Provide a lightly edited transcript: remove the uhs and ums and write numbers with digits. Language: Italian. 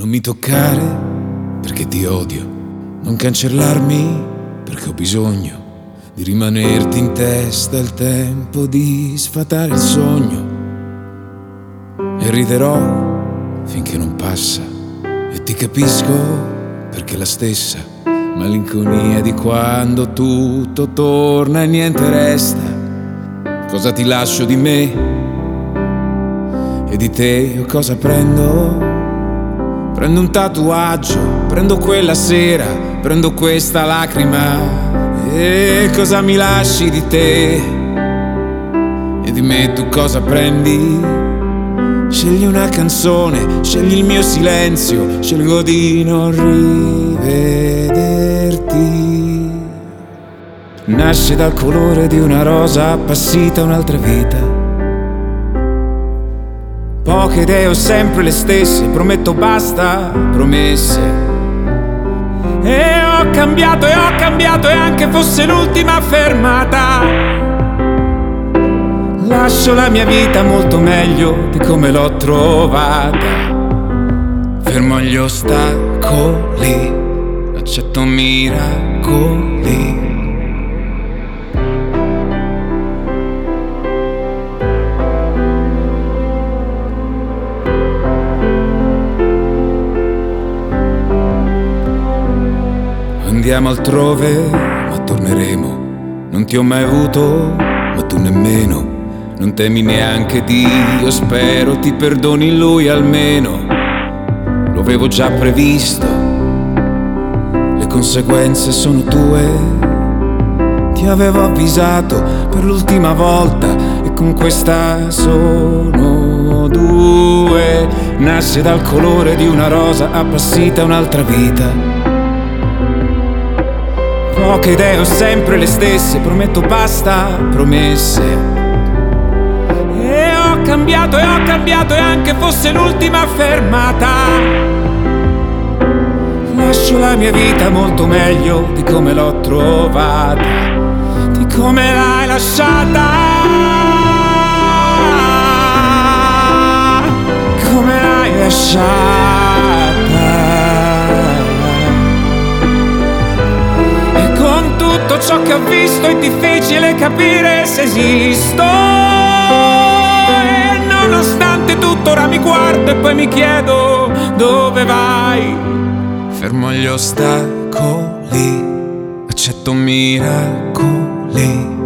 Non mi toccare perché ti odio, non cancellarmi perché ho bisogno di rimanerti in testa il tempo di sfatare il sogno. E riderò finché non passa e ti capisco perché la stessa malinconia di quando tutto torna e niente resta. Cosa ti lascio di me e di te o cosa prendo? Prendo un tatuaggio, prendo quella sera, prendo questa lacrima. E cosa mi lasci di te? E di me tu cosa prendi? Scegli una canzone, scegli il mio silenzio, scelgo di non rivederti. Nasce dal colore di una rosa appassita un'altra vita. Poche idee ho sempre le stesse, prometto basta, promesse. E ho cambiato e anche fosse l'ultima fermata. Lascio la mia vita molto meglio di come l'ho trovata. Fermo gli ostacoli, accetto miracoli. Andiamo altrove, ma torneremo. Non ti ho mai avuto, ma tu nemmeno. Non temi neanche Dio, spero ti perdoni lui almeno. Lo avevo già previsto, le conseguenze sono tue. Ti avevo avvisato per l'ultima volta e con questa sono due. Nasce dal colore di una rosa appassita un'altra vita. Poche idee ho sempre le stesse, prometto basta, promesse. E ho cambiato e anche fosse l'ultima fermata. Lascio la mia vita molto meglio di come l'ho trovata, di come l'hai lasciata, come l'hai lasciata. Tutto ciò che ho visto è difficile capire se esisto. E nonostante tutto ora mi guardo e poi mi chiedo dove vai. Fermo gli ostacoli, accetto miracoli.